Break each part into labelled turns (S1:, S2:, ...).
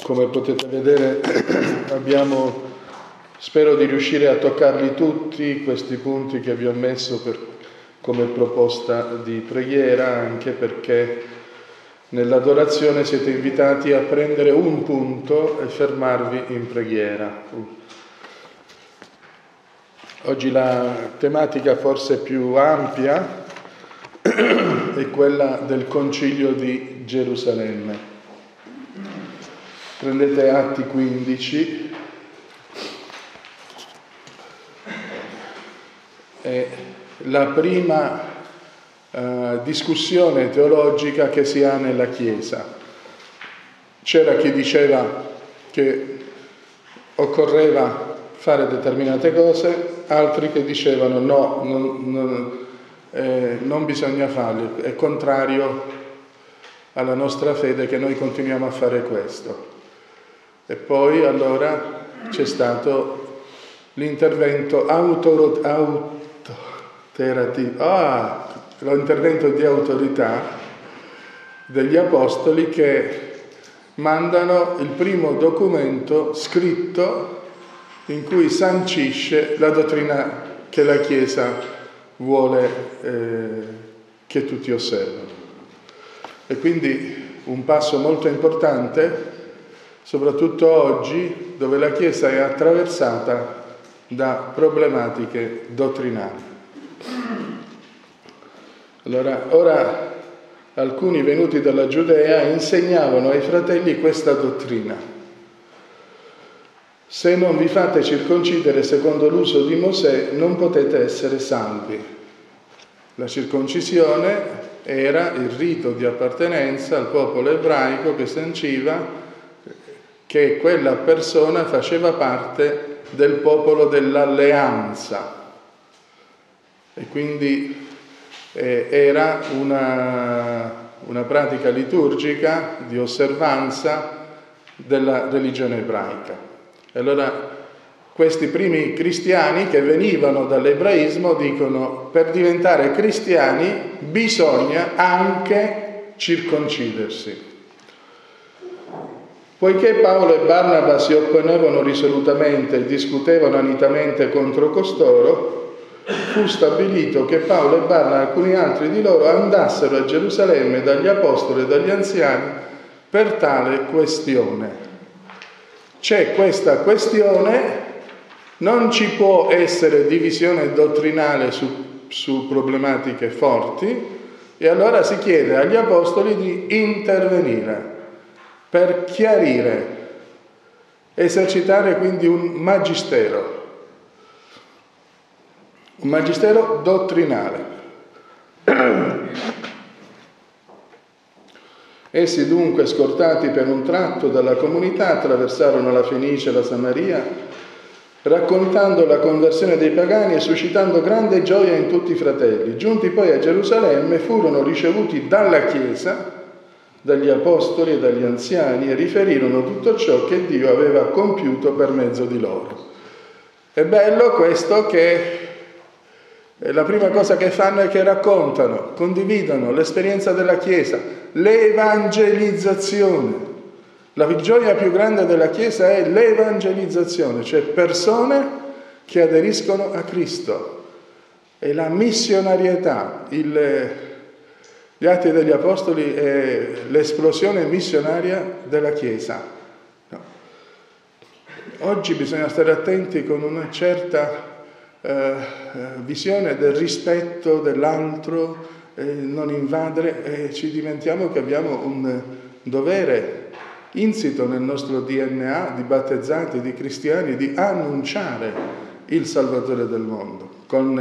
S1: come potete vedere spero di riuscire a toccarli tutti questi punti che vi ho messo come proposta di preghiera, anche perché nell'adorazione siete invitati a prendere un punto e fermarvi in preghiera. Oggi la tematica forse più ampia è quella del Concilio di Gerusalemme. Prendete Atti 15 è la prima discussione teologica che si ha nella Chiesa. C'era chi diceva che occorreva fare determinate cose, altri che dicevano no, non bisogna farlo, è contrario alla nostra fede che noi continuiamo a fare questo. E poi allora c'è stato l'intervento l'intervento di autorità degli apostoli che mandano il primo documento scritto in cui sancisce la dottrina che la Chiesa vuole che tutti osservano. E quindi un passo molto importante, soprattutto oggi, dove la Chiesa è attraversata da problematiche dottrinali. Allora, ora alcuni venuti dalla Giudea insegnavano ai fratelli questa dottrina: se non vi fate circoncidere secondo l'uso di Mosè, non potete essere salvi. La circoncisione era il rito di appartenenza al popolo ebraico che sanciva che quella persona faceva parte del popolo dell'alleanza e quindi era una pratica liturgica di osservanza della religione ebraica. E allora questi primi cristiani che venivano dall'ebraismo dicono: per diventare cristiani bisogna anche circoncidersi. Poiché Paolo e Barnaba si opponevano risolutamente e discutevano anitamente contro costoro, fu stabilito che Paolo e Barnaba e alcuni altri di loro andassero a Gerusalemme dagli apostoli e dagli anziani per tale questione. C'è questa questione, non ci può essere divisione dottrinale su problematiche forti, e allora si chiede agli apostoli di intervenire per chiarire, esercitare quindi un magistero dottrinale. Essi dunque, scortati per un tratto dalla comunità, attraversarono la Fenice e la Samaria, raccontando la conversione dei pagani e suscitando grande gioia in tutti i fratelli. Giunti poi a Gerusalemme, furono ricevuti dalla Chiesa, dagli apostoli e dagli anziani, e riferirono tutto ciò che Dio aveva compiuto per mezzo di loro. È bello questo, che la prima cosa che fanno è che raccontano, condividono l'esperienza della Chiesa, l'evangelizzazione. La gioia più grande della Chiesa è l'evangelizzazione, cioè persone che aderiscono a Cristo. E la missionarietà, gli Atti degli Apostoli è l'esplosione missionaria della Chiesa. No. Oggi bisogna stare attenti con una certa visione del rispetto dell'altro, non invadere, e ci dimentichiamo che abbiamo un dovere insito nel nostro DNA di battezzati, di cristiani, di annunciare il Salvatore del mondo con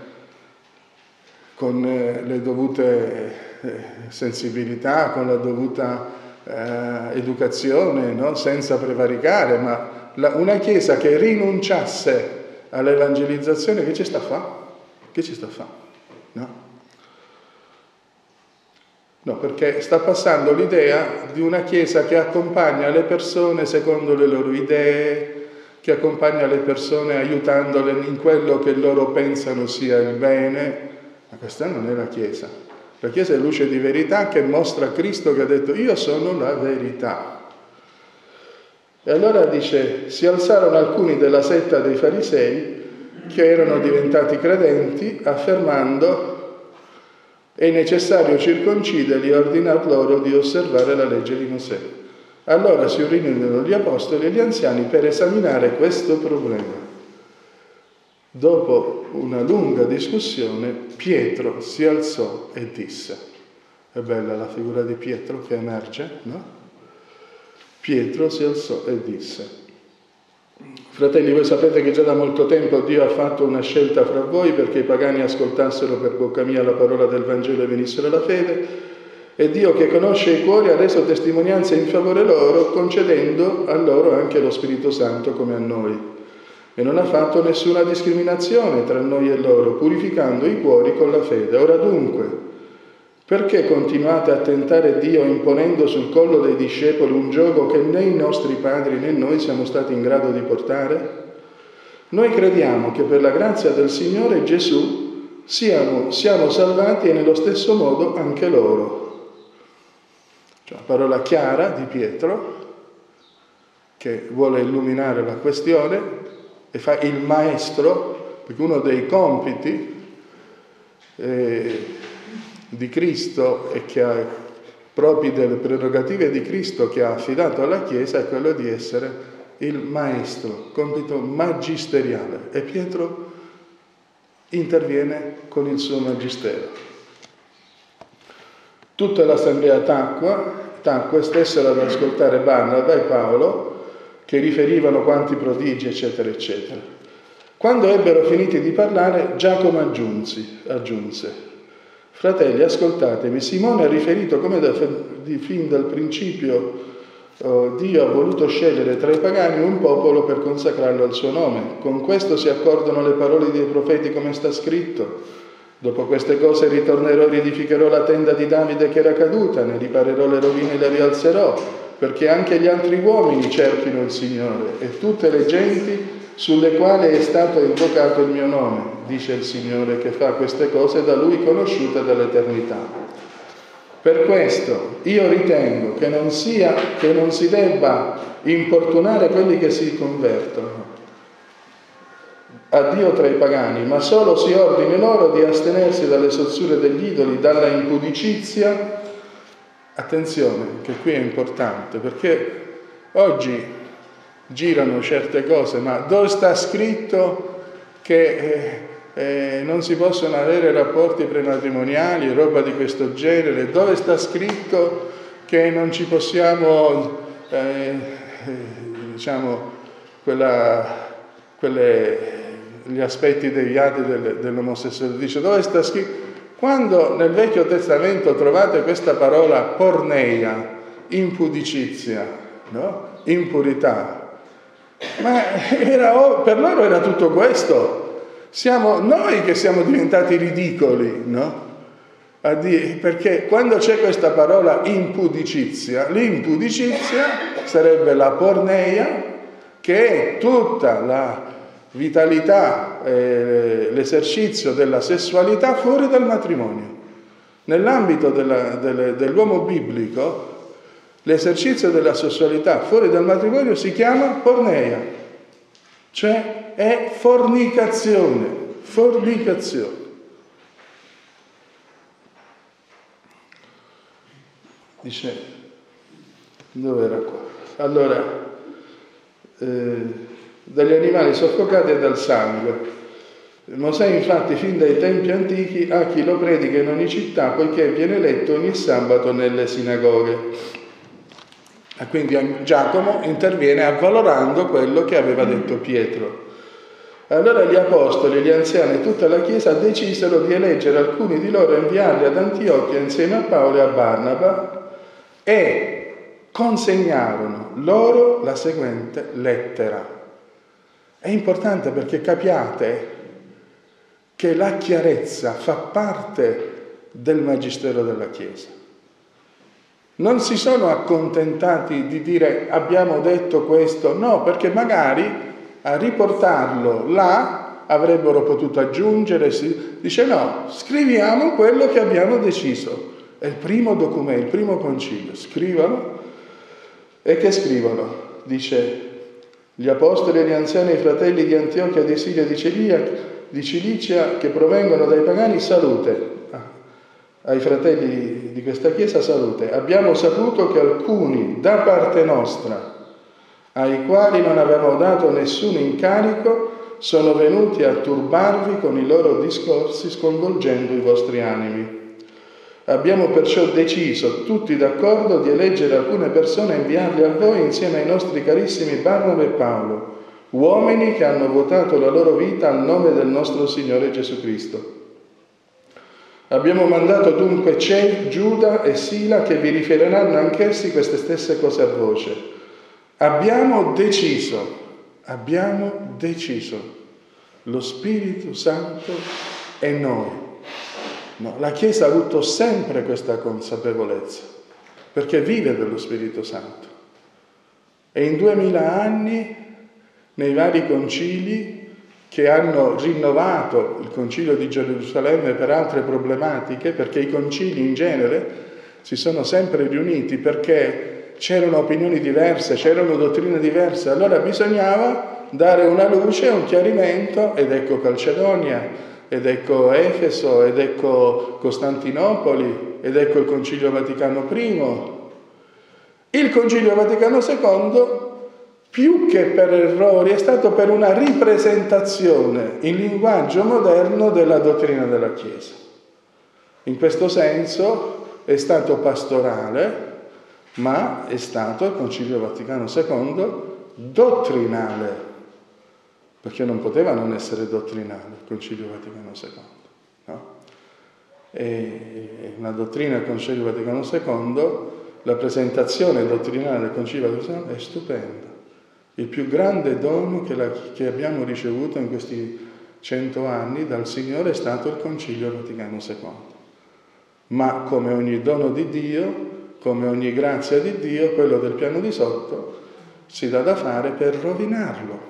S1: le dovute sensibilità, con la dovuta educazione, no? Senza prevaricare, ma una Chiesa che rinunciasse all'evangelizzazione, che ci sta a fare? Che ci sta a fare? No, perché sta passando l'idea di una Chiesa che accompagna le persone secondo le loro idee, che accompagna le persone aiutandole in quello che loro pensano sia il bene. Ma questa non è la Chiesa. La Chiesa è luce di verità che mostra Cristo, che ha detto: io sono la verità. E allora dice, si alzarono alcuni della setta dei farisei che erano diventati credenti, affermando è necessario circonciderli e ordinar loro di osservare la legge di Mosè. Allora si riunirono gli apostoli e gli anziani per esaminare questo problema. Dopo una lunga discussione, Pietro si alzò e disse, è bella la figura di Pietro che emerge, no? Pietro si alzò e disse, fratelli, voi sapete che già da molto tempo Dio ha fatto una scelta fra voi perché i pagani ascoltassero per bocca mia la parola del Vangelo e venissero alla fede, e Dio che conosce i cuori ha reso testimonianza in favore loro, concedendo a loro anche lo Spirito Santo come a noi. E non ha fatto nessuna discriminazione tra noi e loro, purificando i cuori con la fede. Ora dunque, perché continuate a tentare Dio imponendo sul collo dei discepoli un giogo che né i nostri padri né noi siamo stati in grado di portare? Noi crediamo che per la grazia del Signore Gesù siamo salvati e nello stesso modo anche loro. Cioè, una parola chiara di Pietro che vuole illuminare la questione e fa il maestro, perché uno dei compiti di Cristo e che ha propri delle prerogative di Cristo che ha affidato alla Chiesa è quello di essere il maestro, compito magisteriale, e Pietro interviene con il suo magistero. Tutta l'assemblea tacque, stessero ad ascoltare Barnaba e Paolo che riferivano quanti prodigi, eccetera, eccetera. Quando ebbero finiti di parlare, Giacomo aggiunse: fratelli, ascoltatemi, Simone ha riferito come fin dal principio Dio ha voluto scegliere tra i pagani un popolo per consacrarlo al suo nome. Con questo si accordano le parole dei profeti come sta scritto. Dopo queste cose ritornerò e riedificherò la tenda di Davide che era caduta, ne riparerò le rovine e le rialzerò, perché anche gli altri uomini cerchino il Signore e tutte le genti sulle quali è stato invocato il mio nome, dice il Signore che fa queste cose da Lui conosciute dall'eternità. Per questo io ritengo che non si debba importunare quelli che si convertono a Dio tra i pagani, ma solo si ordini loro di astenersi dalle sozzure degli idoli, dalla impudicizia. Attenzione, che qui è importante, perché oggi girano certe cose, ma dove sta scritto che non si possono avere rapporti prematrimoniali, roba di questo genere? Dove sta scritto che non ci possiamo, gli aspetti deviati dell'omosessualità? Dice, dove sta scritto? Quando nel Vecchio Testamento trovate questa parola porneia, impudicizia, no? Impurità, ma per loro era tutto questo. Siamo noi che siamo diventati ridicoli, no? Perché quando c'è questa parola impudicizia, l'impudicizia sarebbe la porneia, che è tutta la vitalità, l'esercizio della sessualità fuori dal matrimonio. Nell'ambito dell'uomo biblico, l'esercizio della sessualità fuori dal matrimonio si chiama porneia, cioè è fornicazione. Dice, dove era qua? Allora, dagli animali soffocati e dal sangue. Mosè infatti fin dai tempi antichi ha chi lo predica in ogni città, poiché viene letto ogni sabato nelle sinagoghe. E quindi Giacomo interviene avvalorando quello che aveva detto Pietro. Allora gli apostoli, gli anziani e tutta la Chiesa decisero di eleggere alcuni di loro e inviarli ad Antiochia insieme a Paolo e a Barnaba e consegnarono loro la seguente lettera. È importante perché capiate che la chiarezza fa parte del magistero della Chiesa. Non si sono accontentati di dire abbiamo detto questo, no, perché magari a riportarlo là avrebbero potuto aggiungere, dice no, scriviamo quello che abbiamo deciso. È il primo documento, il primo concilio, scrivono. E che scrivono? dice: gli apostoli e gli anziani e i fratelli di Antiochia, di Siria e di Cilicia che provengono dai pagani, salute. Ai fratelli di questa chiesa salute. Abbiamo saputo che alcuni da parte nostra, ai quali non avevamo dato nessun incarico, sono venuti a turbarvi con i loro discorsi, sconvolgendo i vostri animi. Abbiamo perciò deciso, tutti d'accordo, di eleggere alcune persone e inviarle a voi insieme ai nostri carissimi Barnaba e Paolo, uomini che hanno votato la loro vita al nome del nostro Signore Gesù Cristo. Abbiamo mandato dunque Giuda e Sila, che vi riferiranno anch'essi queste stesse cose a voce. Abbiamo deciso, lo Spirito Santo e noi. No, la Chiesa ha avuto sempre questa consapevolezza, perché vive dello Spirito Santo. E in 2000 anni, nei vari concili che hanno rinnovato il Concilio di Gerusalemme per altre problematiche, perché i concili in genere si sono sempre riuniti perché c'erano opinioni diverse, c'erano dottrine diverse, allora bisognava dare una luce, un chiarimento, ed ecco Calcedonia, ed ecco Efeso, ed ecco Costantinopoli, ed ecco il Concilio Vaticano I. Il Concilio Vaticano II, più che per errori, è stato per una ripresentazione in linguaggio moderno della dottrina della Chiesa. In questo senso è stato pastorale, ma è stato il Concilio Vaticano II dottrinale, perché non poteva non essere dottrinale il Concilio Vaticano II, no? E una dottrina del Concilio Vaticano II, la presentazione dottrinale del Concilio Vaticano II è stupenda. Il più grande dono che abbiamo ricevuto in questi 100 anni dal Signore è stato il Concilio Vaticano II. Ma come ogni dono di Dio, come ogni grazia di Dio, quello del piano di sotto si dà da fare per rovinarlo.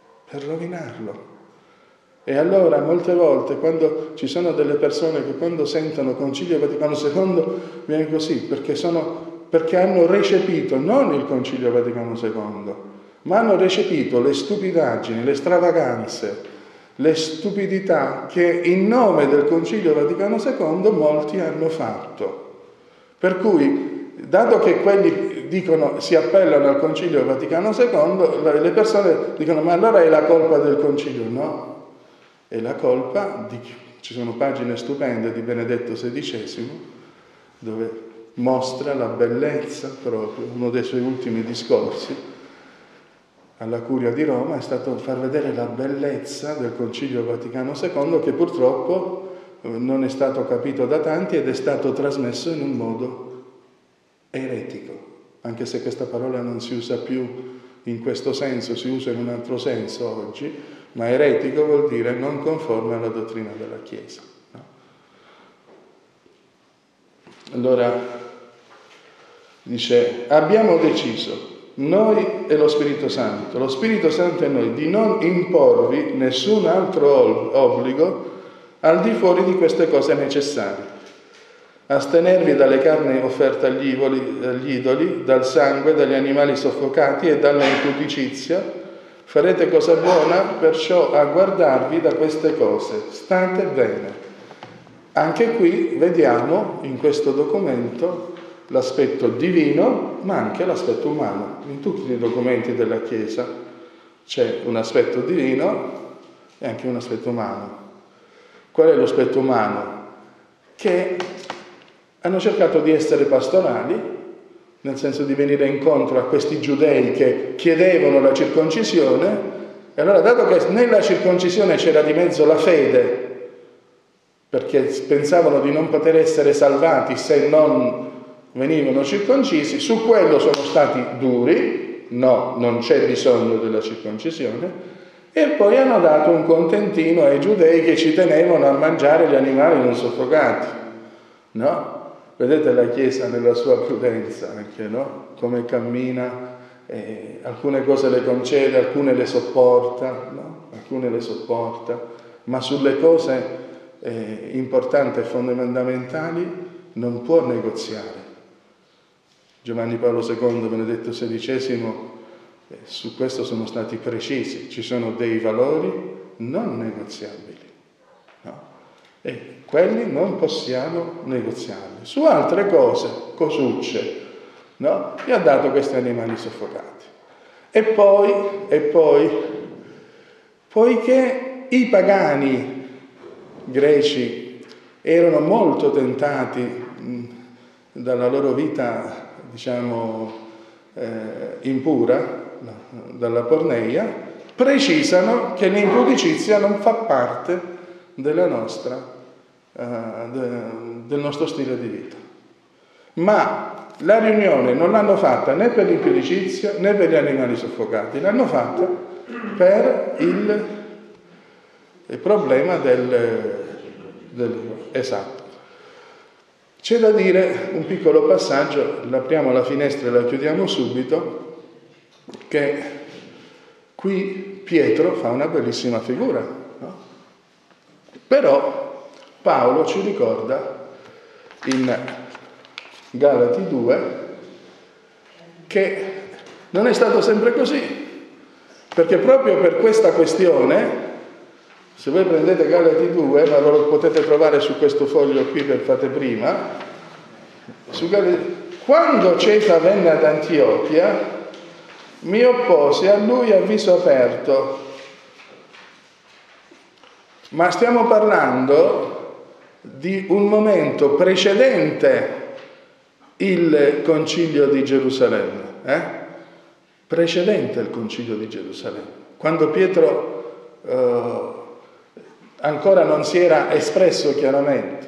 S1: E allora molte volte quando ci sono delle persone che quando sentono Concilio Vaticano II viene così, perché hanno recepito non il Concilio Vaticano II, ma hanno recepito le stupidaggini, le stravaganze, le stupidità che in nome del Concilio Vaticano II molti hanno fatto. Per cui, dato che quelli si appellano al Concilio Vaticano II, le persone dicono: ma allora è la colpa del Concilio? No, è la colpa ci sono pagine stupende di Benedetto XVI dove mostra la bellezza, proprio uno dei suoi ultimi discorsi alla Curia di Roma è stato far vedere la bellezza del Concilio Vaticano II, che purtroppo non è stato capito da tanti ed è stato trasmesso in un modo eretico, anche se questa parola non si usa più in questo senso, si usa in un altro senso oggi, ma eretico vuol dire non conforme alla dottrina della Chiesa, no? Allora dice: abbiamo deciso, noi e lo Spirito Santo e noi, di non imporvi nessun altro obbligo al di fuori di queste cose necessarie: astenervi dalle carni offerte agli idoli, dal sangue, dagli animali soffocati e dalla impudicizia. Farete cosa buona, perciò a guardarvi da queste cose. State bene. Anche qui vediamo in questo documento l'aspetto divino, ma anche l'aspetto umano. In tutti i documenti della Chiesa c'è un aspetto divino e anche un aspetto umano. Qual è l'aspetto umano? Che hanno cercato di essere pastorali, nel senso di venire incontro a questi giudei che chiedevano la circoncisione, e allora, dato che nella circoncisione c'era di mezzo la fede, perché pensavano di non poter essere salvati se non venivano circoncisi, su quello sono stati duri, no, non c'è bisogno della circoncisione, e poi hanno dato un contentino ai giudei che ci tenevano a mangiare gli animali non soffocati, no? Vedete la Chiesa nella sua prudenza anche, no? Come cammina, alcune cose le concede, alcune le sopporta, no? Alcune le sopporta, ma sulle cose importanti e fondamentali non può negoziare. Giovanni Paolo II, Benedetto XVI, Su questo sono stati precisi, ci sono dei valori non negoziabili, no? E quelli non possiamo negoziarli. Su altre cose, cosucce, no? Gli ha dato questi animali soffocati. E poi, poiché i pagani greci erano molto tentati dalla loro vita, diciamo, impura, dalla porneia, precisano che l'impudicizia non fa parte della nostra, del nostro stile di vita. Ma la riunione non l'hanno fatta né per l'impudicizia né per gli animali soffocati, l'hanno fatta per il problema esatto. C'è da dire un piccolo passaggio, apriamo la finestra e la chiudiamo subito, che qui Pietro fa una bellissima figura, no? Però Paolo ci ricorda in Galati 2 che non è stato sempre così, perché proprio per questa questione, se voi prendete Galati 2, ma lo potete trovare su questo foglio qui che fate prima, quando Cefa venne ad Antiochia, mi opposi a lui a viso aperto. Ma stiamo parlando di un momento precedente il Concilio di Gerusalemme, precedente il Concilio di Gerusalemme, quando Pietro ancora non si era espresso chiaramente.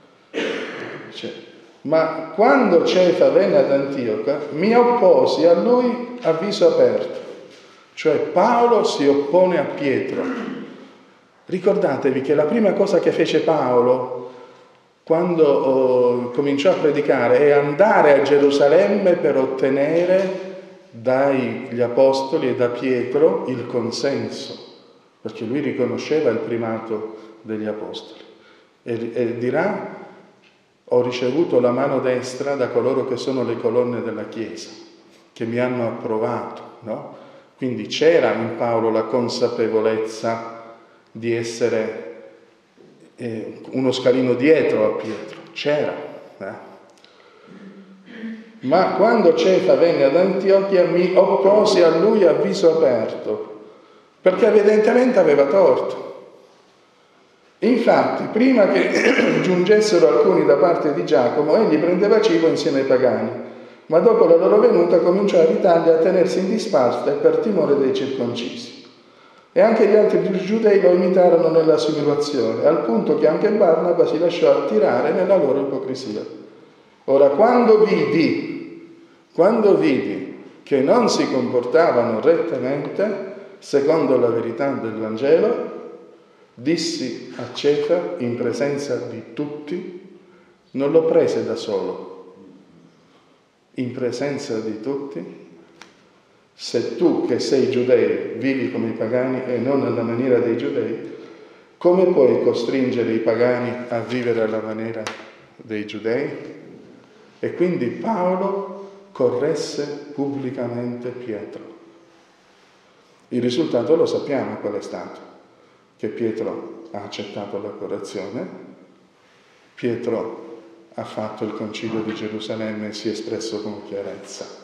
S1: Ma quando Cefa venne ad Antiochia, mi opposi a lui a viso aperto. Cioè Paolo si oppone a Pietro. Ricordatevi che la prima cosa che fece Paolo quando cominciò a predicare è andare a Gerusalemme per ottenere dagli apostoli e da Pietro il consenso, perché lui riconosceva il primato degli apostoli. E dirà: ho ricevuto la mano destra da coloro che sono le colonne della Chiesa, che mi hanno approvato, no? Quindi c'era in Paolo la consapevolezza di essere uno scalino dietro a Pietro, c'era. Ma quando Cefa venne ad Antiochia mi opposi a lui a viso aperto, perché evidentemente aveva torto. Infatti, prima che giungessero alcuni da parte di Giacomo, egli prendeva cibo insieme ai pagani, ma dopo la loro venuta cominciò a Italia a tenersi in disparte per timore dei circoncisi. E anche gli altri giudei lo imitarono nella simulazione, al punto che anche Barnaba si lasciò attirare nella loro ipocrisia. Ora, quando vidi che non si comportavano rettamente, secondo la verità del Vangelo, dissi a Cefa in presenza di tutti, non lo prese da solo, in presenza di tutti: se tu che sei giudeo vivi come i pagani e non alla maniera dei giudei, come puoi costringere i pagani a vivere alla maniera dei giudei? E quindi Paolo corresse pubblicamente Pietro. Il risultato lo sappiamo qual è stato: che Pietro ha accettato la correzione, Pietro ha fatto il Concilio di Gerusalemme e si è espresso con chiarezza.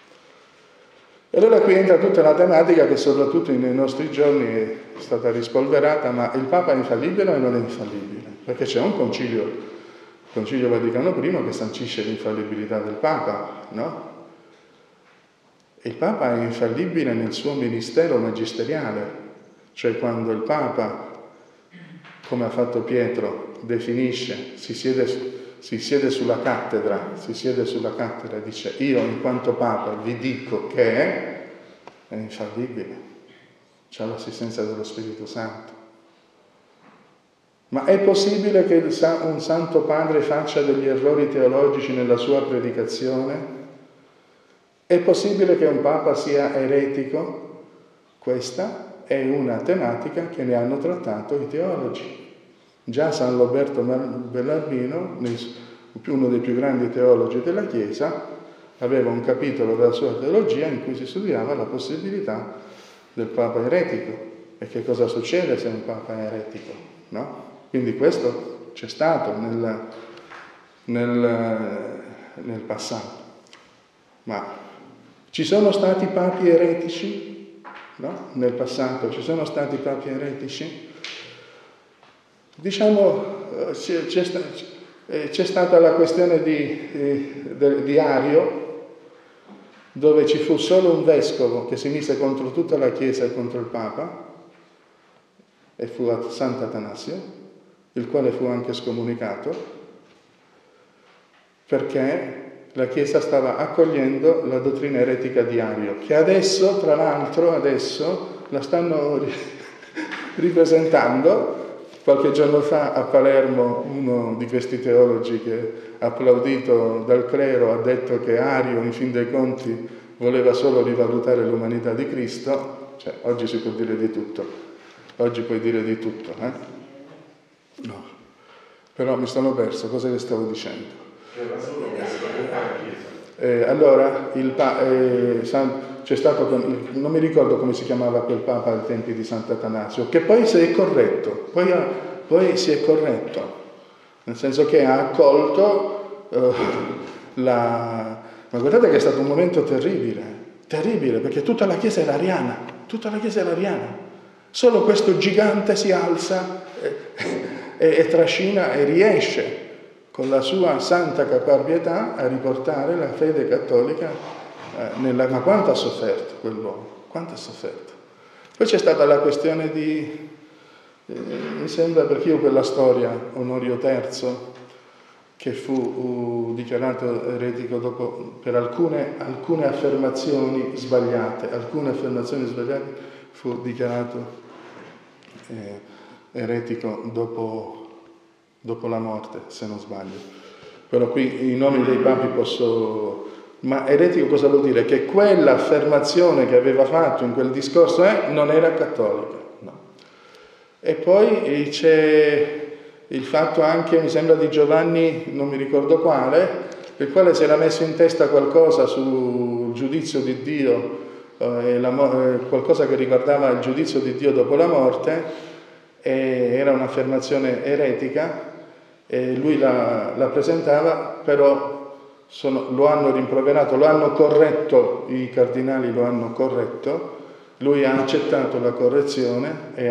S1: E allora qui entra tutta la tematica che soprattutto nei nostri giorni è stata rispolverata: ma il Papa è infallibile o non è infallibile? Perché c'è un concilio, il Concilio Vaticano I, che sancisce l'infallibilità del Papa, no? E il Papa è infallibile nel suo ministero magisteriale, cioè quando il Papa, come ha fatto Pietro, definisce, si siede sulla cattedra e dice: io in quanto Papa vi dico che è infallibile, c'ha l'assistenza dello Spirito Santo. Ma è possibile che un Santo Padre faccia degli errori teologici nella sua predicazione? È possibile che un Papa sia eretico? Questa è una tematica che ne hanno trattato i teologi. Già San Roberto Bellarmino, uno dei più grandi teologi della Chiesa, aveva un capitolo della sua teologia in cui si studiava la possibilità del Papa eretico. E che cosa succede se un Papa è eretico? No? Quindi questo c'è stato nel passato. Ma ci sono stati papi eretici? No? Nel passato ci sono stati papi eretici? Diciamo, c'è stata la questione di Ario, dove ci fu solo un vescovo che si mise contro tutta la Chiesa e contro il Papa, e fu Sant'Atanasio, il quale fu anche scomunicato, perché la Chiesa stava accogliendo la dottrina eretica di Ario, che adesso, tra l'altro, la stanno ripresentando. Qualche giorno fa a Palermo uno di questi teologi che applaudito dal clero ha detto che Ario, in fin dei conti, voleva solo rivalutare l'umanità di Cristo. Cioè, oggi si può dire di tutto. Oggi puoi dire di tutto, eh? No. Però mi sono perso, cosa che stavo dicendo? Allora, c'è stato, non mi ricordo come si chiamava quel Papa ai tempi di Sant'Atanasio, che poi si è corretto, poi si è corretto, nel senso che ha accolto ma guardate che è stato un momento terribile, perché tutta la Chiesa era ariana, solo questo gigante si alza e trascina e riesce con la sua santa caparbietà a riportare la fede cattolica ma quanto ha sofferto quell'uomo, quanto ha sofferto. Poi c'è stata la questione mi sembra, perché io quella storia, Onorio III, che fu dichiarato eretico dopo, per alcune affermazioni sbagliate, fu dichiarato eretico dopo la morte, se non sbaglio. Però qui i nomi dei papi ma eretico cosa vuol dire? Che quella affermazione che aveva fatto in quel discorso non era cattolica, no. E poi c'è il fatto anche, mi sembra di Giovanni, non mi ricordo quale, il quale si era messo in testa qualcosa sul giudizio di Dio, qualcosa che riguardava il giudizio di Dio dopo la morte, e era un'affermazione eretica, e lui la presentava, però lo hanno rimproverato, lo hanno corretto, i cardinali lo hanno corretto, lui ha accettato la correzione e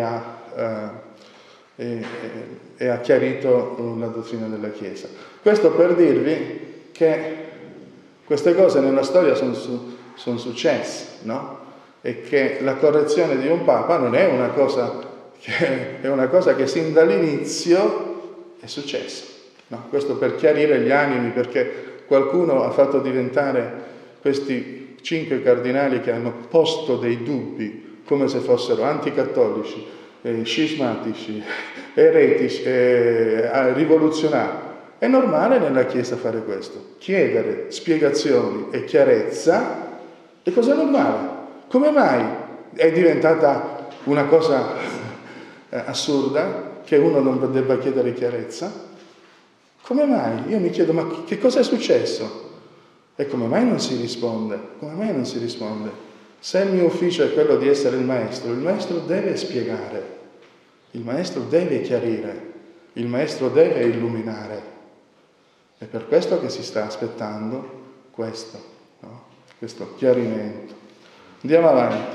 S1: ha chiarito la dottrina della Chiesa. Questo per dirvi che queste cose nella storia sono successe, no? E che la correzione di un Papa non è una cosa che sin dall'inizio è successa, no? Questo per chiarire gli animi, perché qualcuno ha fatto diventare questi 5 cardinali che hanno posto dei dubbi come se fossero anticattolici, scismatici, eretici, rivoluzionari. È normale nella Chiesa fare questo, chiedere spiegazioni e chiarezza è cosa normale. Come mai è diventata una cosa assurda che uno non debba chiedere chiarezza? Come mai? Io mi chiedo, ma che cosa è successo? E come mai non si risponde? Come mai non si risponde? Se il mio ufficio è quello di essere il maestro deve spiegare, il maestro deve chiarire, il maestro deve illuminare. È per questo che si sta aspettando questo, no? Questo chiarimento. Andiamo avanti.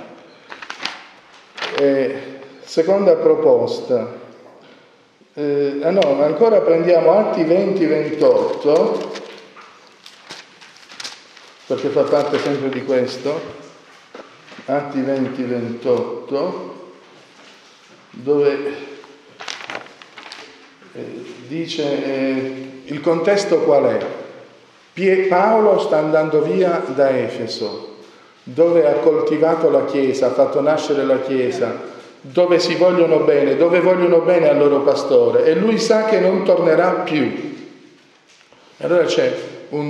S1: Seconda proposta. Ancora prendiamo Atti 20-28, perché fa parte sempre di questo. Atti 20-28, dove dice il contesto qual è? Paolo sta andando via da Efeso, dove ha coltivato la Chiesa, ha fatto nascere la Chiesa, dove si vogliono bene, dove vogliono bene al loro pastore, e lui sa che non tornerà più. E allora c'è un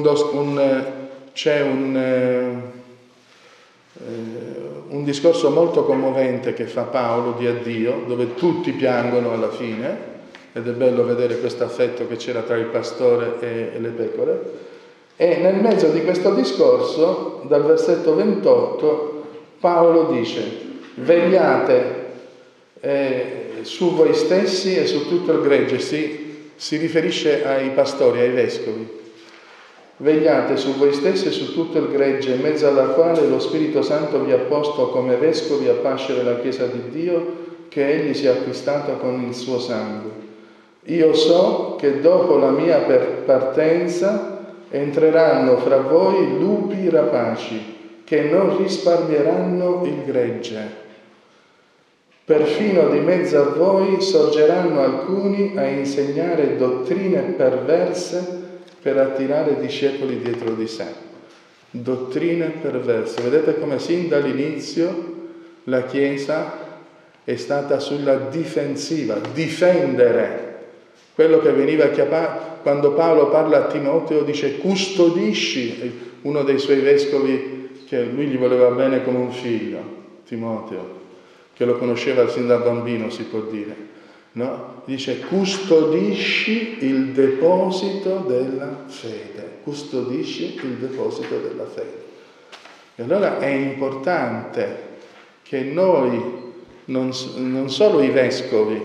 S1: discorso molto commovente che fa Paolo di addio, dove tutti piangono alla fine, ed è bello vedere questo affetto che c'era tra il pastore e le pecore, E nel mezzo di questo discorso, dal versetto 28, Paolo dice: vegliate su voi stessi e su tutto il gregge. Si riferisce ai pastori, ai vescovi. Vegliate su voi stessi e su tutto il gregge, in mezzo alla quale lo Spirito Santo vi ha posto come vescovi a pascere la Chiesa di Dio, che egli si è acquistata con il suo sangue. Io so che dopo la mia partenza entreranno fra voi lupi rapaci, che non risparmieranno il gregge. Perfino di mezzo a voi sorgeranno alcuni a insegnare dottrine perverse per attirare discepoli dietro di sé. Dottrine perverse. Vedete come sin dall'inizio la Chiesa è stata sulla difensiva, difendere quello che veniva chiamato. Quando Paolo parla a Timoteo dice: custodisci, uno dei suoi vescovi, che lui gli voleva bene come un figlio, Timoteo, che lo conosceva sin da bambino, si può dire, no? Dice: custodisci il deposito della fede, custodisci il deposito della fede. E allora è importante che noi, non solo i vescovi,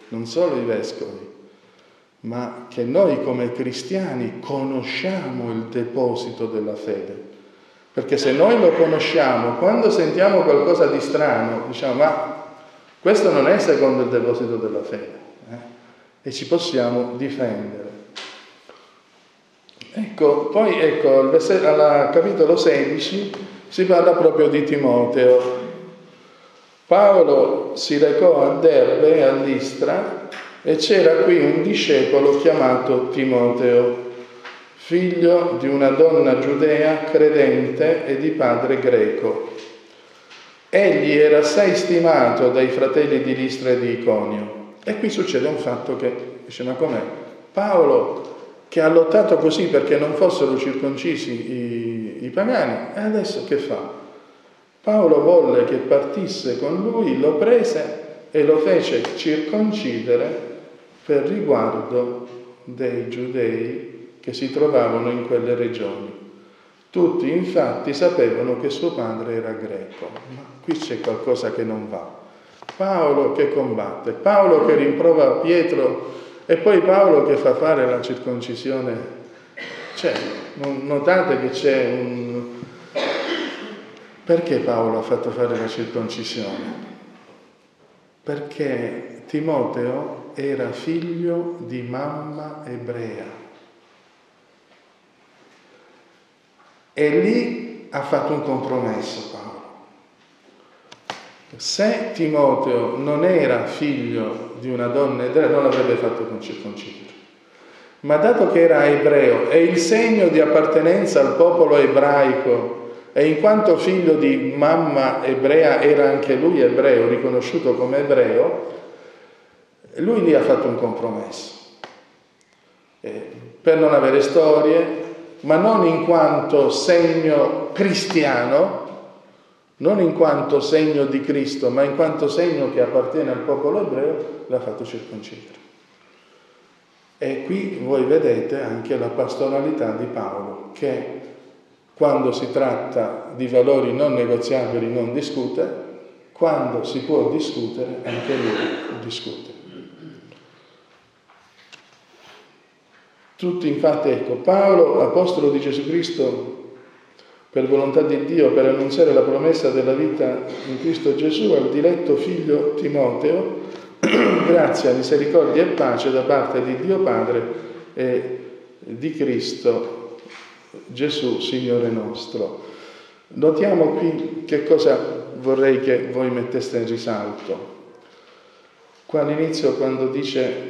S1: ma che noi come cristiani conosciamo il deposito della fede. Perché se noi lo conosciamo, quando sentiamo qualcosa di strano, diciamo: ma questo non è secondo il deposito della fede. E ci possiamo difendere. Poi al capitolo 16 si parla proprio di Timoteo. Paolo si recò a Derbe, a Listra, e c'era qui un discepolo chiamato Timoteo, figlio di una donna giudea credente e di padre greco. Egli era assai stimato dai fratelli di Listra e di Iconio. E qui succede un fatto che dice: ma com'è? Paolo, che ha lottato così perché non fossero circoncisi i pagani, e adesso che fa? Paolo volle che partisse con lui, lo prese e lo fece circoncidere per riguardo dei giudei che si trovavano in quelle regioni. Tutti infatti sapevano che suo padre era greco. Ma qui c'è qualcosa che non va. Paolo che combatte, Paolo che rimprovera Pietro, e poi Paolo che fa fare la circoncisione. Notate che c'è un... Perché Paolo ha fatto fare la circoncisione? Perché Timoteo era figlio di mamma ebrea. E lì ha fatto un compromesso Paolo. Se Timoteo non era figlio di una donna ebrea, non l'avrebbe fatto circoncidere. Ma dato che era ebreo e il segno di appartenenza al popolo ebraico, e in quanto figlio di mamma ebrea era anche lui ebreo, riconosciuto come ebreo, lui lì ha fatto un compromesso. Per non avere storie, ma non in quanto segno cristiano, non in quanto segno di Cristo, ma in quanto segno che appartiene al popolo ebreo, l'ha fatto circoncidere. E qui voi vedete anche la pastoralità di Paolo, che quando si tratta di valori non negoziabili non discute, quando si può discutere anche lui discute. Tutti infatti, Paolo, apostolo di Gesù Cristo, per volontà di Dio, per annunziare la promessa della vita in Cristo Gesù, al diletto figlio Timoteo, grazia, misericordia e pace da parte di Dio Padre e di Cristo Gesù, Signore nostro. Notiamo qui che cosa vorrei che voi metteste in risalto. Qua all'inizio, quando dice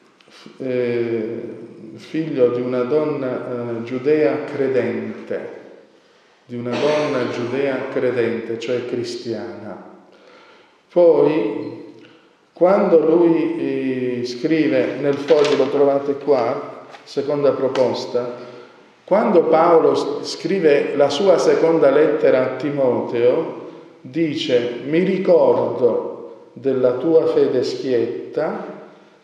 S1: figlio di una donna giudea credente, cioè cristiana. Poi, quando lui scrive nel foglio, lo trovate qua, seconda proposta, quando Paolo scrive la sua seconda lettera a Timoteo, dice: mi ricordo della tua fede schietta,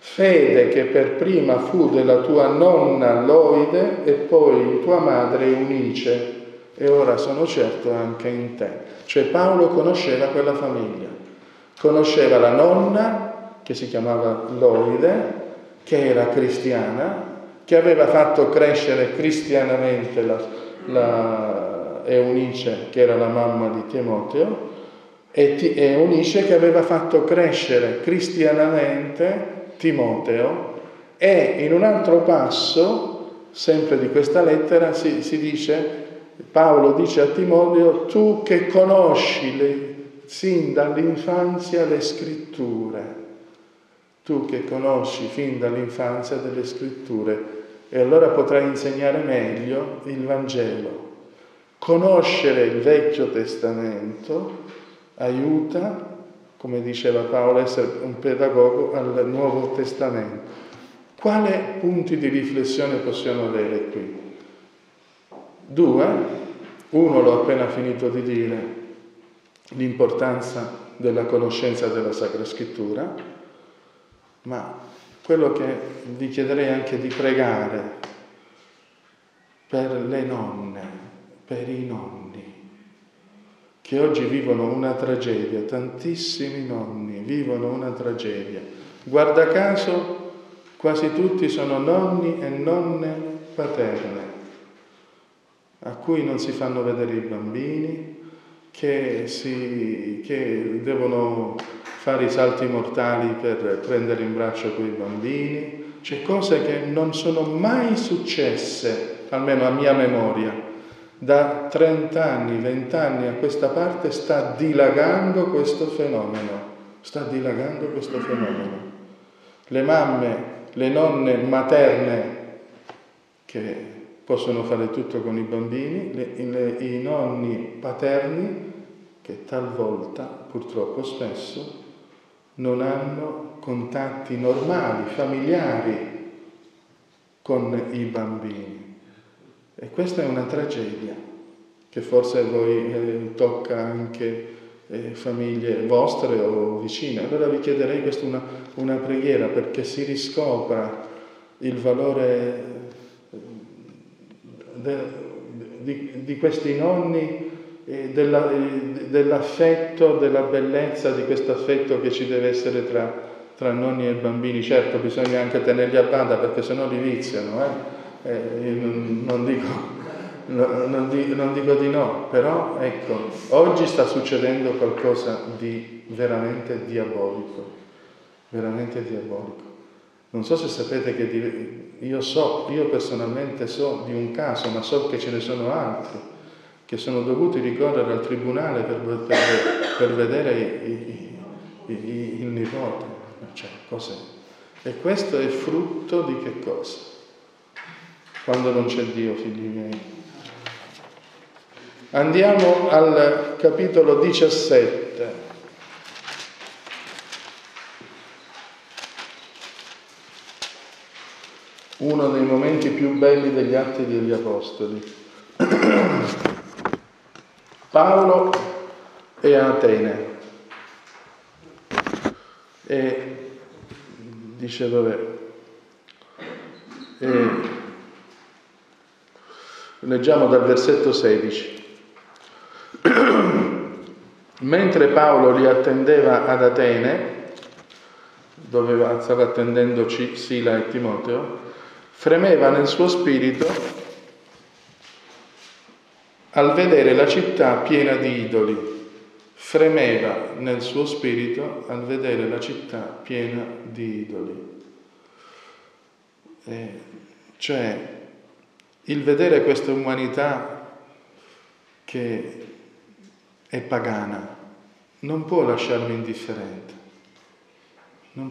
S1: fede che per prima fu della tua nonna Loide e poi tua madre Eunice, e ora sono certo anche in te. Cioè Paolo conosceva quella famiglia, conosceva la nonna che si chiamava Loide, che era cristiana, che aveva fatto crescere cristianamente la Eunice, che era la mamma di Timoteo, e Eunice che aveva fatto crescere cristianamente Timoteo. E in un altro passo, sempre di questa lettera, si dice, Paolo dice a Timoteo: tu che conosci sin dall'infanzia le scritture, tu che conosci fin dall'infanzia delle scritture, e allora potrai insegnare meglio il Vangelo. Conoscere il Vecchio Testamento aiuta, come diceva Paolo, a essere un pedagogo al Nuovo Testamento. Quali punti di riflessione possiamo avere qui? 2. Uno l'ho appena finito di dire, l'importanza della conoscenza della Sacra Scrittura, ma quello che vi chiederei anche di pregare per le nonne, per i nonni, che oggi vivono una tragedia, tantissimi nonni vivono una tragedia. Guarda caso, quasi tutti sono nonni e nonne paterne, a cui non si fanno vedere i bambini, che devono fare i salti mortali per prendere in braccio quei bambini, cioè cose che non sono mai successe, almeno a mia memoria. Da 30 anni, 20 anni a questa parte sta dilagando questo fenomeno. Le mamme, le nonne materne che possono fare tutto con i bambini, i nonni paterni che talvolta, purtroppo spesso, non hanno contatti normali, familiari con i bambini. E questa è una tragedia che forse a voi tocca anche famiglie vostre o vicine. Allora vi chiederei questa una preghiera perché si riscopra il valore di questi nonni, dell'affetto, della bellezza di questo affetto che ci deve essere tra nonni e bambini. Certo, bisogna anche tenerli a bada perché sennò li viziano, non dico di no, però ecco, oggi sta succedendo qualcosa di veramente diabolico, veramente diabolico. Non so se sapete che io personalmente so di un caso, ma so che ce ne sono altri, che sono dovuti ricorrere al tribunale per vedere il nipote, cioè cos'è? E questo è frutto di che cosa? Quando non c'è Dio, figli miei. Andiamo al capitolo 17. Uno dei momenti più belli degli Atti degli Apostoli. Paolo è a Atene e dice leggiamo dal versetto 16. Mentre Paolo li attendeva ad Atene, dove stava attendendo Sila e Timoteo, fremeva nel suo spirito al vedere la città piena di idoli. Fremeva nel suo spirito al vedere la città piena di idoli. Cioè, il vedere questa umanità che è pagana non può lasciarmi indifferente. Non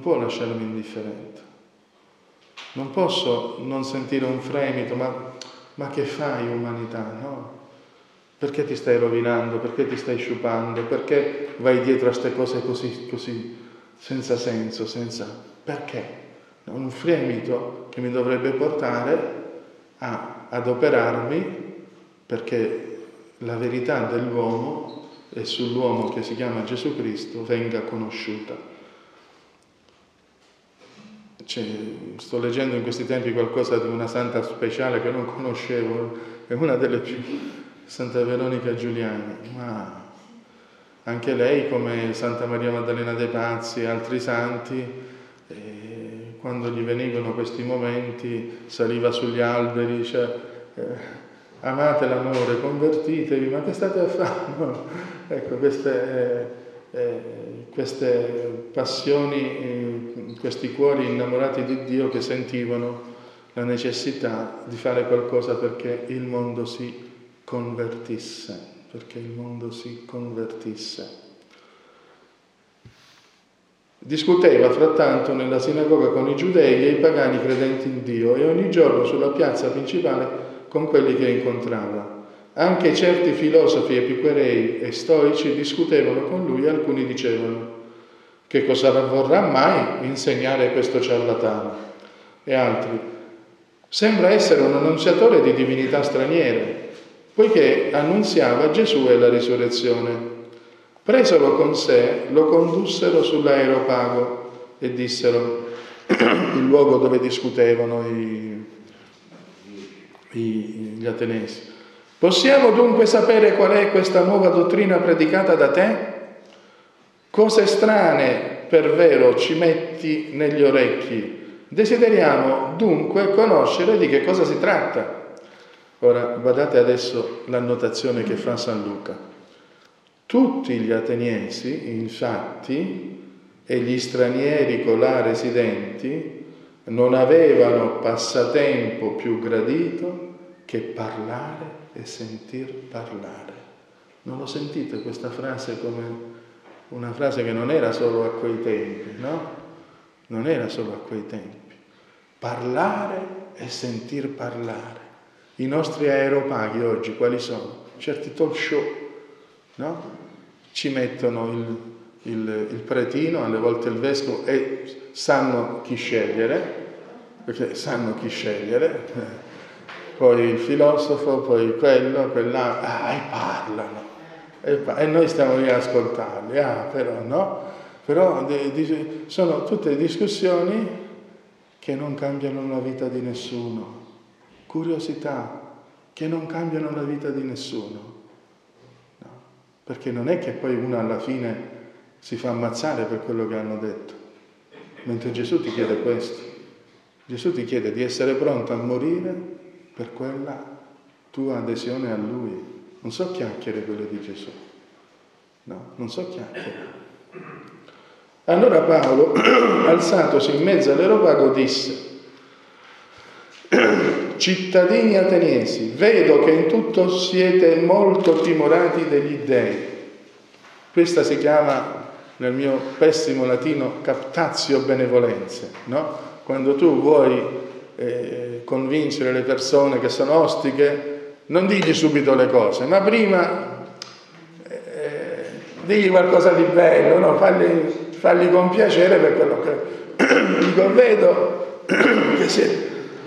S1: posso non sentire un fremito, ma che fai umanità, no? Perché ti stai rovinando? Perché ti stai sciupando? Perché vai dietro a queste cose così senza senso, Perché? Un fremito che mi dovrebbe portare ad adoperarmi perché la verità dell'uomo e sull'uomo che si chiama Gesù Cristo venga conosciuta. sto leggendo in questi tempi qualcosa di una santa speciale che non conoscevo, è una delle più, Santa Veronica Giuliani, ma anche lei, come Santa Maria Maddalena dei Pazzi e altri santi, quando gli venivano questi momenti saliva sugli alberi, amate l'amore, convertitevi, ma che state a fare? Ecco, queste passioni, questi cuori innamorati di Dio che sentivano la necessità di fare qualcosa perché il mondo si convertisse, Discuteva frattanto nella sinagoga con i giudei e i pagani credenti in Dio e ogni giorno sulla piazza principale con quelli che incontrava. Anche certi filosofi epicuei e stoici discutevano con lui e alcuni dicevano: che cosa vorrà mai insegnare questo ciarlatano? E altri: sembra essere un annunziatore di divinità straniere, poiché annunziava Gesù e la risurrezione. Presolo con sé, lo condussero sull'Areopago e dissero, il luogo dove discutevano gli Atenesi: possiamo dunque sapere qual è questa nuova dottrina predicata da te? Cose strane, per vero, ci metti negli orecchi. Desideriamo dunque conoscere di che cosa si tratta. Ora, guardate adesso l'annotazione che fa San Luca. Tutti gli ateniesi, infatti, e gli stranieri colà residenti non avevano passatempo più gradito che parlare e sentir parlare. Non lo sentite questa frase come una frase che non era solo a quei tempi, no? Non era solo a quei tempi. Parlare e sentir parlare. I nostri aeropaghi oggi quali sono? Certi talk show, no? Ci mettono il pretino, alle volte il vescovo, e sanno chi scegliere, perché sanno chi scegliere, poi il filosofo, poi quello, quell'altro, e parlano, e noi stiamo lì a ascoltarli, però no, però sono tutte discussioni che non cambiano la vita di nessuno, curiosità che non cambiano la vita di nessuno. Perché non è che poi uno alla fine si fa ammazzare per quello che hanno detto, mentre Gesù ti chiede questo. Gesù ti chiede di essere pronto a morire per quella tua adesione a Lui. Non so chiacchiere quelle di Gesù, no, non so chiacchiere. Allora Paolo, alzatosi in mezzo all'Areopago, disse: cittadini ateniesi, vedo che in tutto siete molto timorati degli dèi. Questa si chiama, nel mio pessimo latino, captatio benevolenze, no? Quando tu vuoi convincere le persone che sono ostiche, non digli subito le cose, ma prima digli qualcosa di bello, no? Falli compiacere per quello che dico. Vedo che siete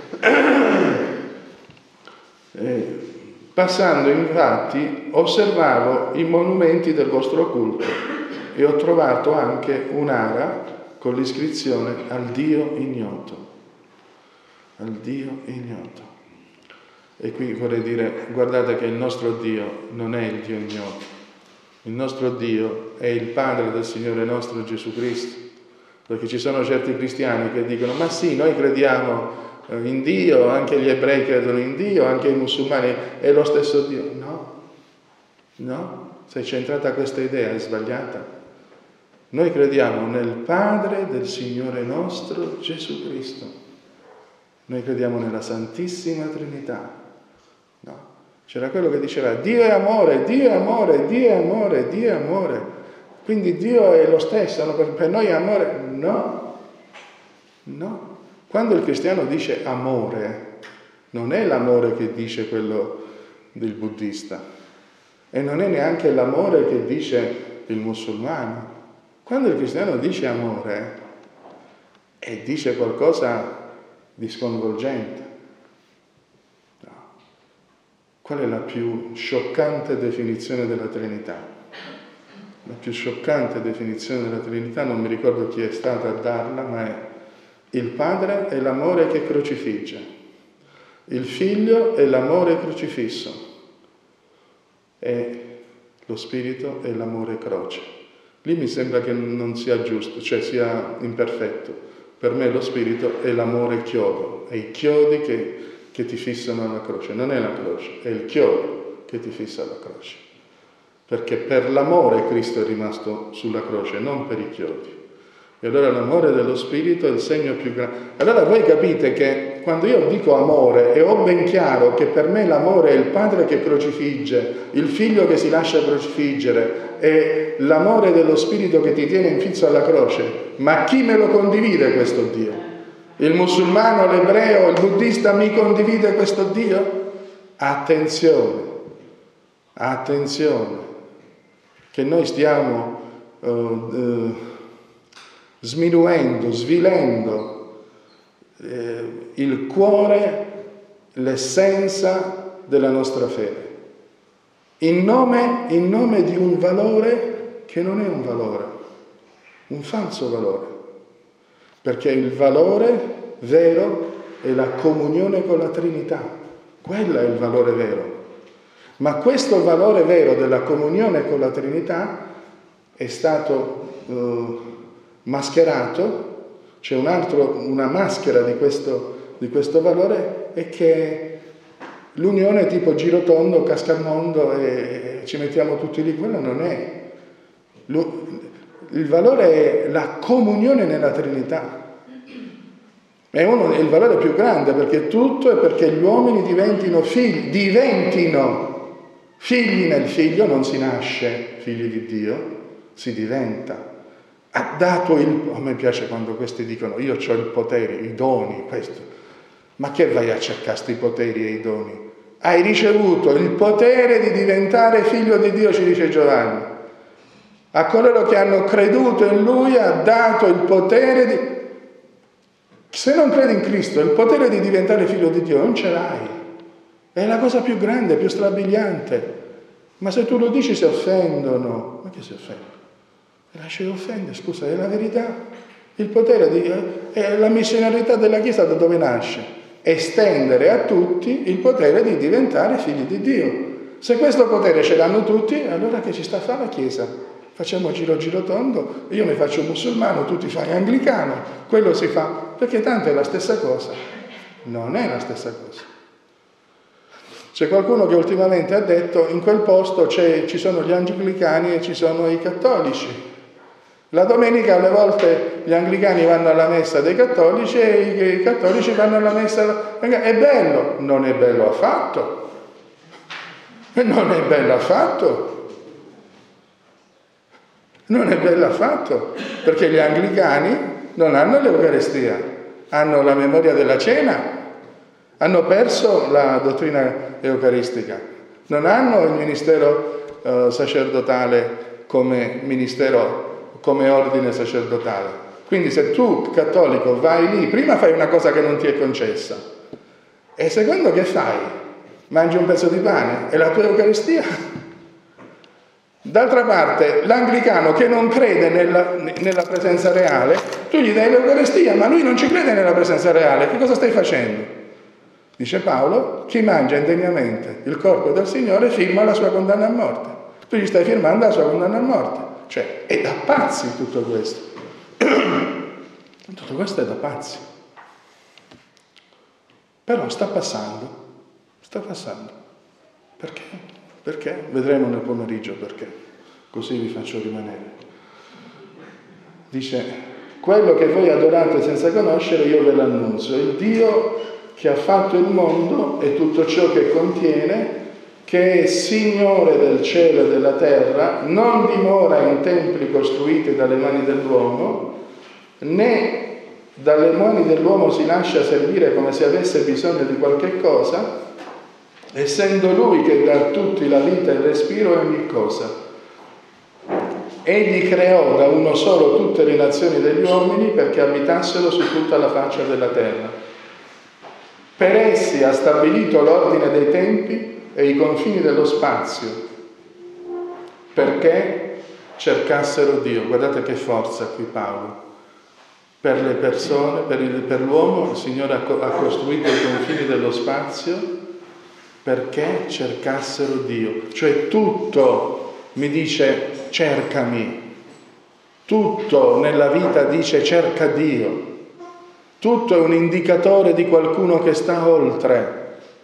S1: passando infatti osservavo i monumenti del vostro culto e ho trovato anche un'ara con l'iscrizione al Dio ignoto. Al Dio ignoto. E qui vorrei dire, guardate che il nostro Dio non è il Dio ignoto. Il nostro Dio è il Padre del Signore nostro Gesù Cristo. Perché ci sono certi cristiani che dicono: ma sì, noi crediamo in Dio, anche gli ebrei credono in Dio, anche i musulmani, è lo stesso Dio. No, se è centrata questa idea è sbagliata. Noi crediamo nel Padre del Signore nostro Gesù Cristo. Noi crediamo nella Santissima Trinità. No. C'era quello che diceva: Dio è amore, Dio è amore, Dio è amore, Dio è amore. Quindi Dio è lo stesso, no? Per noi è amore. No. Quando il cristiano dice amore, non è l'amore che dice quello del buddista e non è neanche l'amore che dice il musulmano. Quando il cristiano dice amore e dice qualcosa di sconvolgente. No. Qual è la più scioccante definizione della Trinità? La più scioccante definizione della Trinità, non mi ricordo chi è stato a darla, ma è: Il Padre è l'amore che crocifigge, il Figlio è l'amore crocifisso e lo Spirito è l'amore croce. Lì mi sembra che non sia giusto, cioè sia imperfetto. Per me lo Spirito è l'amore chiodo, è i chiodi che ti fissano alla croce. Non è la croce, è il chiodo che ti fissa alla croce. Perché per l'amore Cristo è rimasto sulla croce, non per i chiodi. E allora l'amore dello Spirito è il segno più grande. Allora voi capite che quando io dico amore e ho ben chiaro che per me l'amore è il Padre che crocifigge, il Figlio che si lascia crocifiggere e l'amore dello Spirito che ti tiene infizzo alla croce, ma chi me lo condivide questo Dio? Il musulmano, l'ebreo, il buddista mi condivide questo Dio? Attenzione, attenzione, che noi stiamo sminuendo, svilendo il cuore, l'essenza della nostra fede, in nome di un valore che non è un valore, un falso valore, perché il valore vero è la comunione con la Trinità, quello è il valore vero. Ma questo valore vero della comunione con la Trinità è stato mascherato. C'è una maschera di questo valore, è che l'unione tipo girotondo, cascamondo e ci mettiamo tutti lì, quello non è. Il valore è la comunione nella Trinità. È il valore più grande, perché tutto è perché gli uomini diventino figli nel Figlio, non si nasce figli di Dio, si diventa. Ha dato a me piace quando questi dicono io ho il potere, i doni, questo. Ma che vai a cercare sti poteri e i doni? Hai ricevuto il potere di diventare figlio di Dio, ci dice Giovanni. A coloro che hanno creduto in Lui ha dato il potere di... Se non credi in Cristo, il potere di diventare figlio di Dio non ce l'hai. È la cosa più grande, più strabiliante. Ma se tu lo dici si offendono. Ma che si offendono? Lascia offendere, scusa, è la verità. Il potere è la missionarietà della Chiesa da dove nasce? Estendere a tutti il potere di diventare figli di Dio. Se questo potere ce l'hanno tutti, allora che ci sta a fare la Chiesa? Facciamo giro tondo, io mi faccio musulmano, tu ti fai anglicano, quello si fa, perché tanto è la stessa cosa. Non è la stessa cosa. C'è qualcuno che ultimamente ha detto in quel posto ci sono gli anglicani e ci sono i cattolici. La domenica alle volte gli anglicani vanno alla messa dei cattolici e i cattolici vanno alla messa... È bello? Non è bello affatto. Non è bello affatto. Non è bello affatto. Perché gli anglicani non hanno l'Eucaristia, hanno la memoria della cena, hanno perso la dottrina eucaristica, non hanno il ministero sacerdotale come ministero, come ordine sacerdotale. Quindi se tu, cattolico, vai lì, prima fai una cosa che non ti è concessa e secondo che fai? Mangi un pezzo di pane? È la tua Eucaristia? D'altra parte, l'anglicano che non crede nella presenza reale, tu gli dai l'Eucaristia, ma lui non ci crede nella presenza reale. Che cosa stai facendo? Dice Paolo, chi mangia indegnamente il corpo del Signore firma la sua condanna a morte. Tu gli stai firmando la sua condanna a morte. Cioè, è da pazzi tutto questo. Tutto questo è da pazzi. Però sta passando. Perché? Perché? Vedremo nel pomeriggio perché. Così vi faccio rimanere. Dice, quello che voi adorate senza conoscere io ve l'annuncio. Il Dio che ha fatto il mondo e tutto ciò che contiene, che è Signore del cielo e della terra, non dimora in templi costruiti dalle mani dell'uomo, né dalle mani dell'uomo si lascia servire come se avesse bisogno di qualche cosa, essendo Lui che dà a tutti la vita e il respiro e ogni cosa. Egli creò da uno solo tutte le nazioni degli uomini perché abitassero su tutta la faccia della terra. Per essi ha stabilito l'ordine dei tempi e i confini dello spazio, perché cercassero Dio. Guardate che forza qui Paolo. per le persone, per l'uomo, il Signore ha costruito i confini dello spazio perché cercassero Dio. Cioè tutto mi dice cercami, tutto nella vita dice cerca Dio, tutto è un indicatore di qualcuno che sta oltre.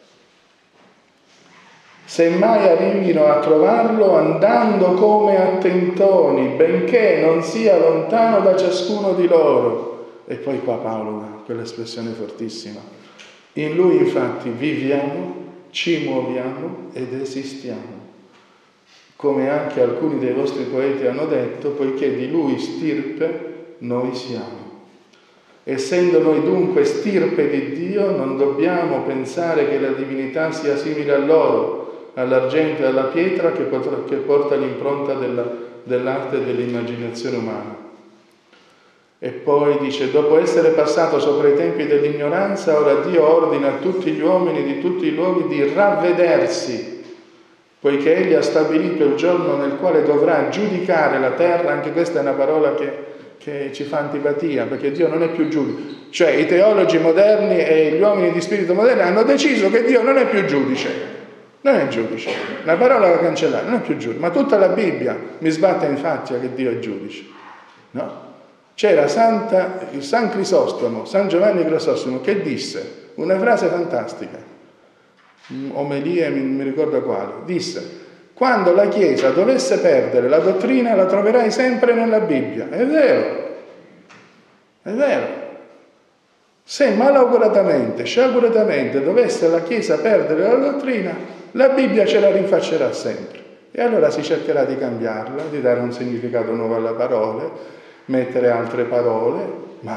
S1: Semmai arrivino a trovarlo andando come a tentoni, benché non sia lontano da ciascuno di loro. E poi qua Paolo ha quell'espressione fortissima. In lui infatti viviamo, ci muoviamo ed esistiamo. Come anche alcuni dei vostri poeti hanno detto, poiché di lui stirpe noi siamo. Essendo noi dunque stirpe di Dio, non dobbiamo pensare che la divinità sia simile a loro, all'argento e alla pietra che porta l'impronta dell'arte e dell'immaginazione umana. E poi dice, dopo essere passato sopra i tempi dell'ignoranza, ora Dio ordina a tutti gli uomini di tutti i luoghi di ravvedersi, poiché Egli ha stabilito il giorno nel quale dovrà giudicare la terra. Anche questa è una parola che ci fa antipatia, perché Dio non è più giudice. Cioè i teologi moderni e gli uomini di spirito moderni hanno deciso che Dio non è più giudice. Non è giudice, la parola da cancellare, non è più giudice, ma tutta la Bibbia mi sbatte in faccia che Dio è giudice, no? C'era San Crisostomo, San Giovanni Crisostomo, che disse una frase fantastica, omelie, mi ricordo quale, disse: quando la Chiesa dovesse perdere la dottrina la troverai sempre nella Bibbia. È vero, è vero. Se malauguratamente, sciaguratamente dovesse la Chiesa perdere la dottrina, la Bibbia ce la rinfaccerà sempre. E allora si cercherà di cambiarla, di dare un significato nuovo alle parole, mettere altre parole, ma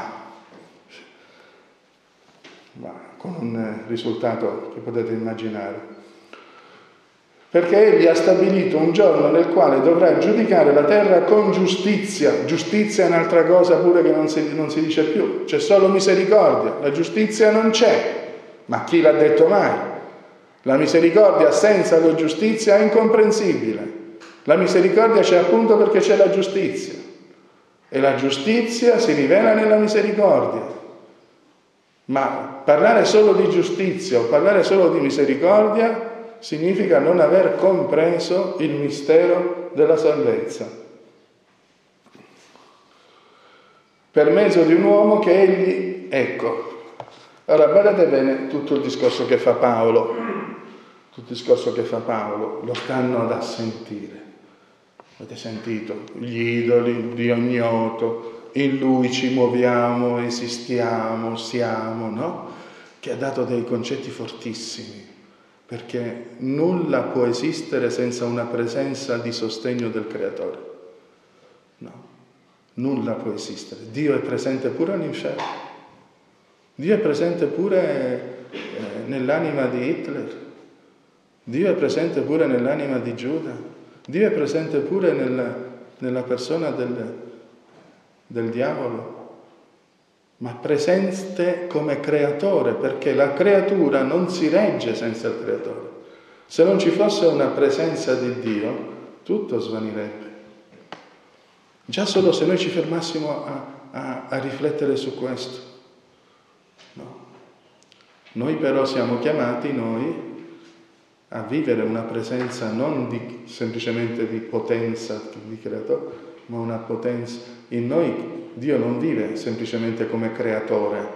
S1: con un risultato che potete immaginare. Perché Egli ha stabilito un giorno nel quale dovrà giudicare la terra con giustizia. Giustizia è un'altra cosa pure che non si dice più. C'è solo misericordia. La giustizia non c'è. Ma chi l'ha detto mai? La misericordia senza la giustizia è incomprensibile. La misericordia c'è appunto perché c'è la giustizia. E la giustizia si rivela nella misericordia. Ma parlare solo di giustizia o parlare solo di misericordia significa non aver compreso il mistero della salvezza. Per mezzo di un uomo che egli, ecco. Ora guardate bene tutto il discorso che fa Paolo. Tutto il discorso che fa Paolo lo stanno ad assentire. Avete sentito? Gli idoli, Dio ignoto, in lui ci muoviamo, esistiamo, siamo, no? Che ha dato dei concetti fortissimi. Perché nulla può esistere senza una presenza di sostegno del Creatore. No, nulla può esistere. Dio è presente pure all'inferno. Dio è presente pure nell'anima di Hitler. Dio è presente pure nell'anima di Giuda. Dio è presente pure nella persona del diavolo. Ma presente come creatore, perché la creatura non si regge senza il creatore. Se non ci fosse una presenza di Dio, tutto svanirebbe. Già solo se noi ci fermassimo a riflettere su questo. No. Noi però siamo chiamati, a vivere una presenza non semplicemente di potenza di creatore, ma una potenza in noi. Dio non vive semplicemente come creatore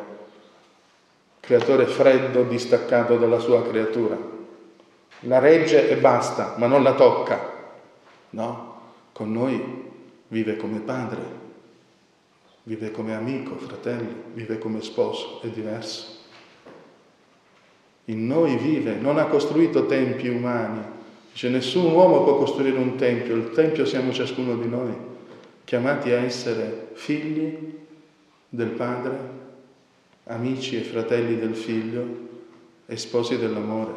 S1: freddo, distaccato dalla sua creatura. La regge e basta, ma non la tocca. No, con noi vive come padre, vive come amico, fratello, vive come sposo, è diverso. In noi vive, non ha costruito tempi umani. Dice, nessun uomo può costruire un tempio, il tempio siamo ciascuno di noi. Chiamati a essere figli del Padre, amici e fratelli del Figlio e sposi dell'amore.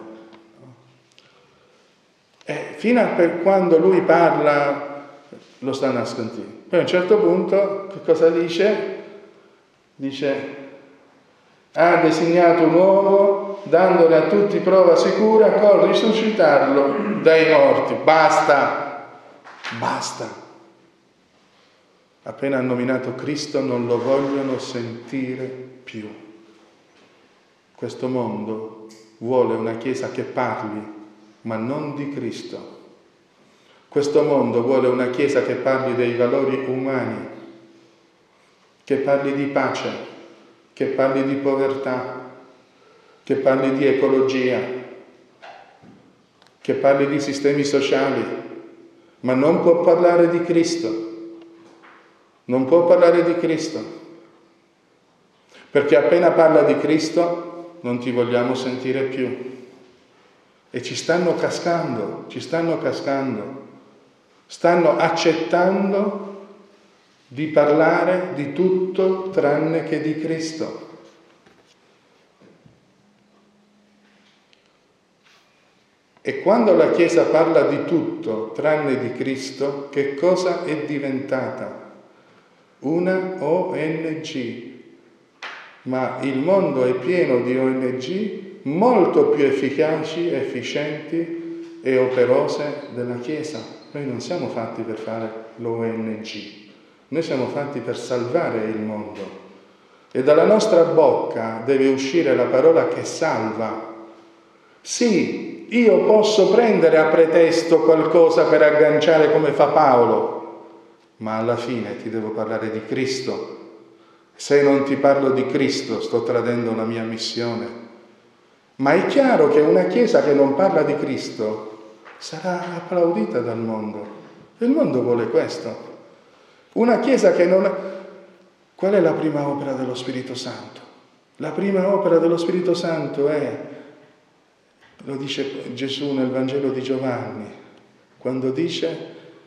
S1: E fino a quando lui parla lo sta nascondendo. Poi a un certo punto che cosa dice? Dice, ha designato un uomo dandole a tutti prova sicura col risuscitarlo dai morti. Basta. appena hanno nominato Cristo non lo vogliono sentire più. Questo mondo vuole una Chiesa che parli, ma non di Cristo. Questo mondo vuole una Chiesa che parli dei valori umani, che parli di pace, che parli di povertà, che parli di ecologia, che parli di sistemi sociali, ma non può parlare di Cristo. Non può parlare di Cristo, perché appena parla di Cristo non ti vogliamo sentire più. E ci stanno cascando, stanno accettando di parlare di tutto tranne che di Cristo. E quando la Chiesa parla di tutto tranne di Cristo, che cosa è diventata? Una ONG. Ma il mondo è pieno di ONG molto più efficaci, efficienti e operose della Chiesa. Noi non siamo fatti per fare l'ONG, noi siamo fatti per salvare il mondo. E dalla nostra bocca deve uscire la parola che salva. Sì, io posso prendere a pretesto qualcosa per agganciare come fa Paolo, ma alla fine ti devo parlare di Cristo. Se non ti parlo di Cristo, sto tradendo la mia missione. Ma è chiaro che una Chiesa che non parla di Cristo sarà applaudita dal mondo. Il mondo vuole questo. Una Chiesa che non... Qual è la prima opera dello Spirito Santo? La prima opera dello Spirito Santo è, lo dice Gesù nel Vangelo di Giovanni, quando dice...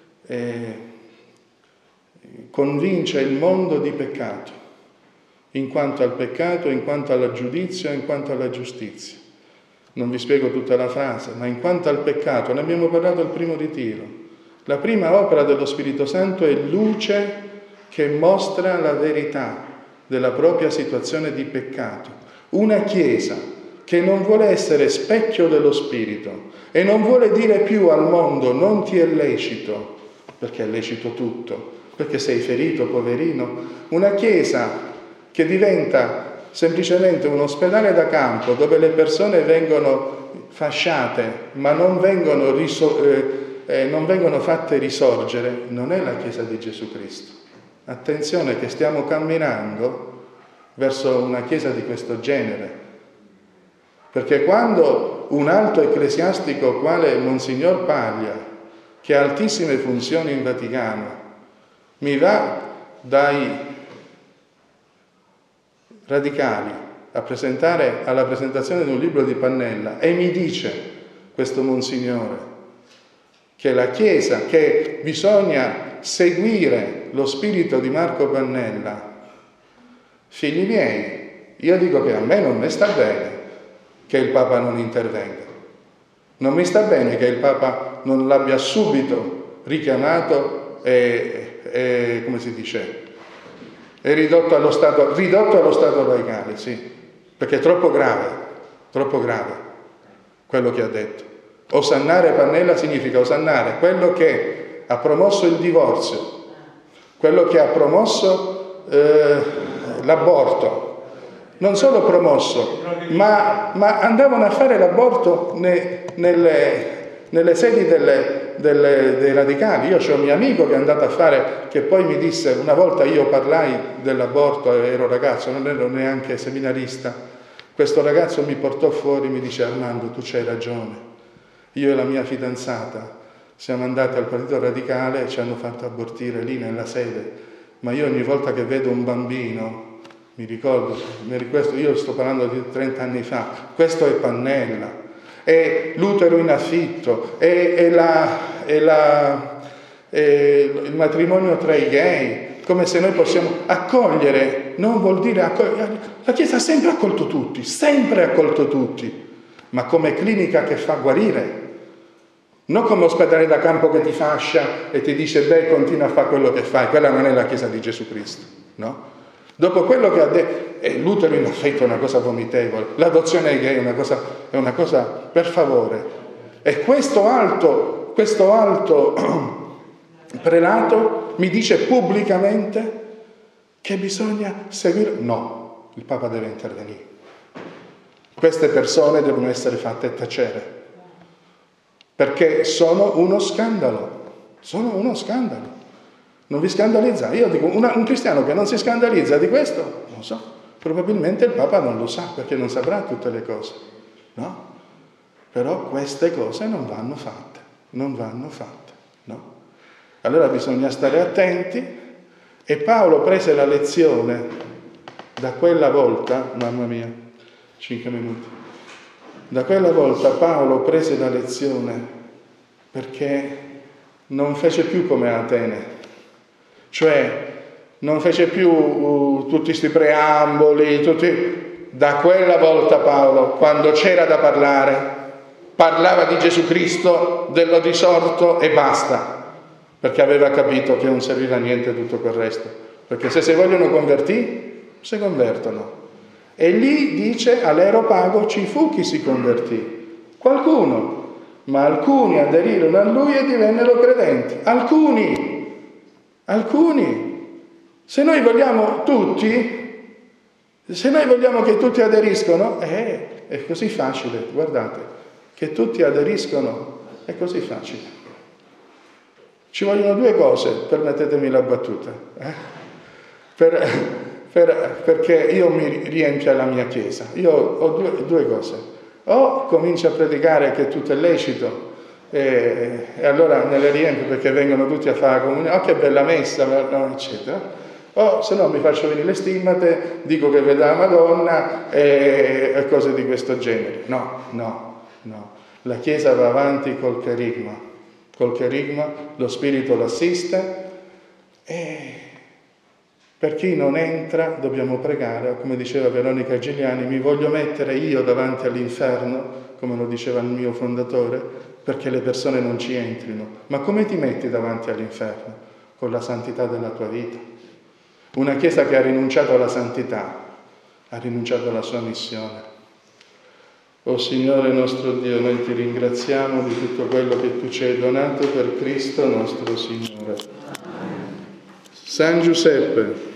S1: convince il mondo di peccato, in quanto al peccato, in quanto al giudizio, in quanto alla giustizia. Non vi spiego tutta la frase, ma in quanto al peccato, ne abbiamo parlato al primo ritiro. La prima opera dello Spirito Santo è luce che mostra la verità della propria situazione di peccato. Una Chiesa che non vuole essere specchio dello Spirito e non vuole dire più al mondo non ti è lecito, perché è lecito tutto, perché sei ferito, poverino. Una Chiesa che diventa semplicemente un ospedale da campo dove le persone vengono fasciate ma non vengono fatte risorgere, non è la Chiesa di Gesù Cristo. Attenzione che stiamo camminando verso una Chiesa di questo genere, perché quando un alto ecclesiastico quale Monsignor Paglia, che ha altissime funzioni in Vaticano, mi va dai radicali a presentare alla presentazione di un libro di Pannella e mi dice, questo Monsignore, che la Chiesa, che bisogna seguire lo spirito di Marco Pannella, figli miei, io dico che a me non mi sta bene che il Papa non intervenga. Non mi sta bene che il Papa non l'abbia subito richiamato e come si dice, è ridotto allo stato laicale, sì, perché è troppo grave quello che ha detto. Osannare Pannella significa osannare quello che ha promosso il divorzio, quello che ha promosso l'aborto, non solo promosso, ma andavano a fare l'aborto nelle sedi dei radicali. Io c'ho un mio amico che è andato a fare, che poi mi disse, una volta io parlai dell'aborto, ero ragazzo, non ero neanche seminarista, questo ragazzo mi portò fuori e mi dice: Armando, tu c'hai ragione, io e la mia fidanzata siamo andati al partito radicale e ci hanno fatto abortire lì nella sede, ma io ogni volta che vedo un bambino mi ricordo, io sto parlando di 30 anni fa, questo è Pannella, è l'utero in affitto, è il matrimonio tra i gay, come se noi possiamo accogliere, non vuol dire accogliere. La Chiesa ha sempre accolto tutti, ma come clinica che fa guarire, non come ospedale da campo che ti fascia e ti dice beh, continua a fare quello che fai. Quella non è la Chiesa di Gesù Cristo, no? Dopo quello che ha detto, l'utero in affitto è una cosa vomitevole, l'adozione ai gay è una cosa, per favore. E questo alto prelato mi dice pubblicamente che bisogna seguire. No, il Papa deve intervenire. Queste persone devono essere fatte tacere, perché sono uno scandalo. Sono uno scandalo. Non vi scandalizza? Io dico, un cristiano che non si scandalizza di questo, non so, probabilmente il Papa non lo sa, perché non saprà tutte le cose, no? Però queste cose non vanno fatte, no? Allora bisogna stare attenti, e Paolo prese la lezione da quella volta, mamma mia, 5 minuti, da quella volta Paolo prese la lezione perché non fece più come a Atene, cioè non fece più tutti questi preamboli, da quella volta Paolo, quando c'era da parlare, parlava di Gesù Cristo, dello risorto e basta, perché aveva capito che non serviva a niente tutto quel resto, perché se si vogliono convertire, si convertono. E lì dice, all'Areopago ci fu chi si convertì, qualcuno, ma alcuni aderirono a lui e divennero credenti. Alcuni. Se noi vogliamo che tutti aderiscono, è così facile, guardate, che tutti aderiscono, è così facile. Ci vogliono 2 cose, permettetemi la battuta, perché io mi riempia la mia chiesa. Io ho due cose. O comincio a predicare che tutto è lecito, e allora me le riempio perché vengono tutti a fare la comunione, che bella messa, no, eccetera. O se no mi faccio venire le stimmate, dico che vede la Madonna e cose di questo genere. No. La Chiesa va avanti col cherigma, lo Spirito l'assiste, e per chi non entra dobbiamo pregare, come diceva Veronica Giuliani, mi voglio mettere io davanti all'inferno, come lo diceva il mio fondatore, perché le persone non ci entrino. Ma come ti metti davanti all'inferno? Con la santità della tua vita. Una Chiesa che ha rinunciato alla santità, ha rinunciato alla sua missione. O Signore nostro Dio, noi ti ringraziamo di tutto quello che tu ci hai donato per Cristo nostro Signore. San Giuseppe,